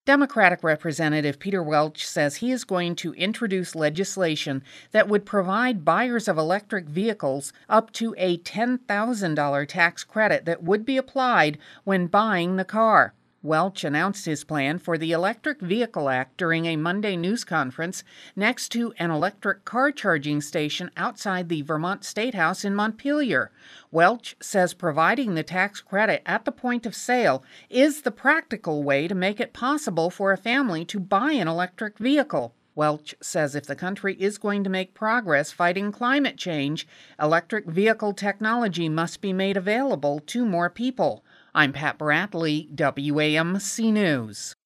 Democratic Representative Peter Welch says he is going to introduce legislation that would provide buyers of electric vehicles up to a $10,000 tax credit that would be applied when buying the car. Welch announced his plan for the Electric Vehicle Act during a Monday news conference next to an electric car charging station outside the Vermont State House in Montpelier. Welch says providing the tax credit at the point of sale is the practical way to make it possible for a family to buy an electric vehicle. Welch says if the country is going to make progress fighting climate change, electric vehicle technology must be made available to more people. I'm Pat Bradley, WAMC News.